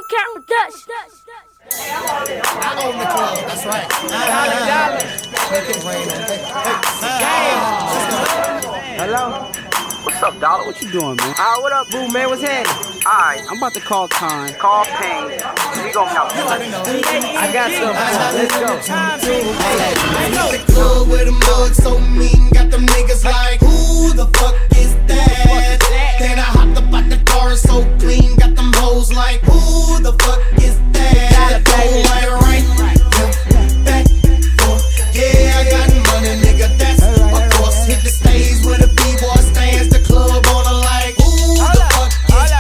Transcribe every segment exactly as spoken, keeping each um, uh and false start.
Count Production. I own the club, that's right. Make it rain. Hello? What's up, Dollar? What you doing, man? Ah, what up, boo, man? What's happening? Alright, I'm about to call time. call Pain. We gon' help you. I got something. Let's go. I the club with a mug so mean, got them niggas like, who the fuck is that? Then I hopped up out the car so clean, got them hoes like, who the fuck is that? Go right, right, yeah, back, forth. Yeah, I got money, nigga, that's of course. Hit the stage with a B-boy stands, the club on a like, who the fuck is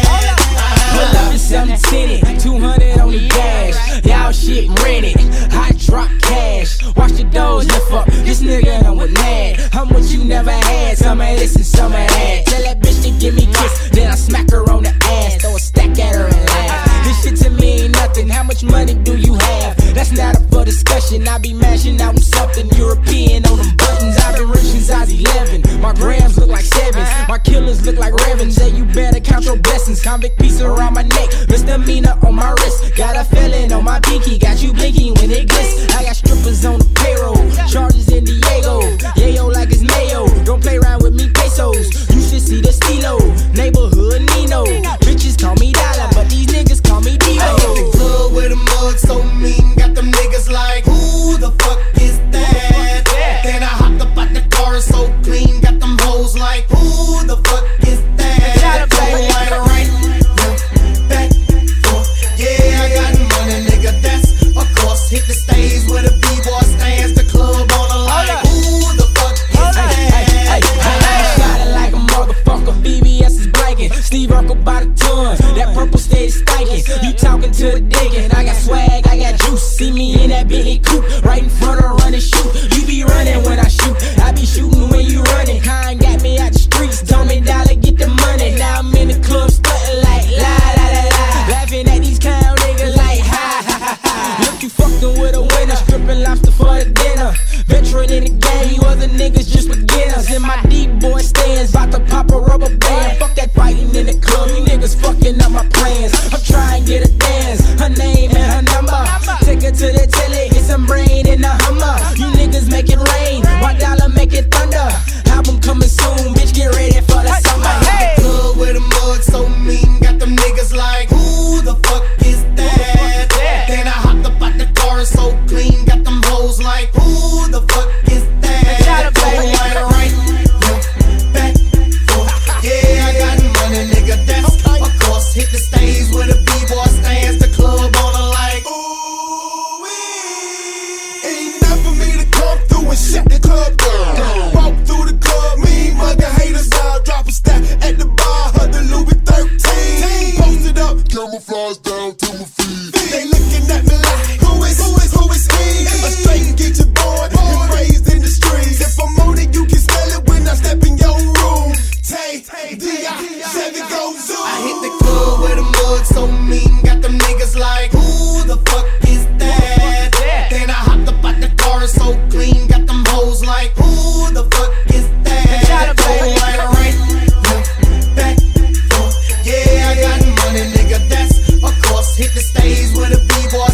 that? Pull up in seven ten, two hundred on the dash. Y'all shit rented, hot drop cash. Watch the doors lift up, this nigga done with mad. How much you never had, some of this and some of that. Tell that bitch to give me a kiss, then I smack her on the ass. Throw a stack at her and laugh. This shit to me ain't nothing, how much money do you have? That's not up for discussion, I be mashing out with something European on them buttons. I've been rich since I was eleven, my grams look like sevens. My killers look like Revens, say you better count your blessings. Convict piece around my neck, misdemeanor on my wrist. Got a felon on my pinky, got you blinking when it glitz. I got strippers on the payroll, charges in Diego. Yayo like it's mayo, don't play around with me pesos. You should see the stilo, neighborhood Nino. Bitches call me Dollar, but these niggas call me Divo. I hit the club with a mug so mean, got them niggas like, who the fuck is that? Then I hopped up out the car so clean, got them hoes like, who the fuck is that? Go right, right, yeah, back, forth. Yeah, I got money, nigga, that's of course. Hit the stage with a B-boy stands, the club on a like, who the fuck is that? I shot it like a motherfucker, B B S is blanking. Steve Urkel by the ton, that purple steady spanking. You talking to the digging, I got swag, I got juice. See me in that Bentley coupe, right in front of run and shoot. You be running when I shoot, I be shooting when you running. Kind got me out the streets, told me Dollar get the money. Now I'm in the club stunting like la la la la, laughing at these clown niggas like ha ha ha ha. Look, you fucking with a winner, stripping lobster for the dinner. Veteran in the game, you other niggas just beginners. In my deep boy stands, bout to pop a rubber band. Fuck that fighting in the club, you niggas fucking up my plans. I'm trying to get a dance, her name and her number. Take her to the telly, get some brain in the Hummer. You niggas make it rain, my Dollar make it thunder. Album coming soon, bitch, get ready for the summer. Hit the club with a mug so mean, got them niggas like, who the fuck is that? Then I hopped up out the car so clean, got them hoes like, who the fuck is that? Go right, right, yeah, back, forth. Yeah, I got money, nigga, that's of course. Hit the stage with a B-boy stands, the club on a like, ooh, ain't nothing for me to come through and shut the club down. Walk through the club, mean mugger haters out, drop a stack at the bar, her the Louis thirteen. Posted up, camouflage down to my feet. They looking at me like, who is, who is, who is he? A straight get your boy, and raised in the streets. If I'm on it, you can smell it when I step in your room. Tay, D I, seven go zoom. I hit the club with a mug so mean, got them niggas like, who the fuck is that? Then I hopped up out the car so clean, got them hoes like, who the fuck is that? Go right, right, yeah, back, forth. Yeah, I got money, nigga, that's of course. Hit the stage with a B-boy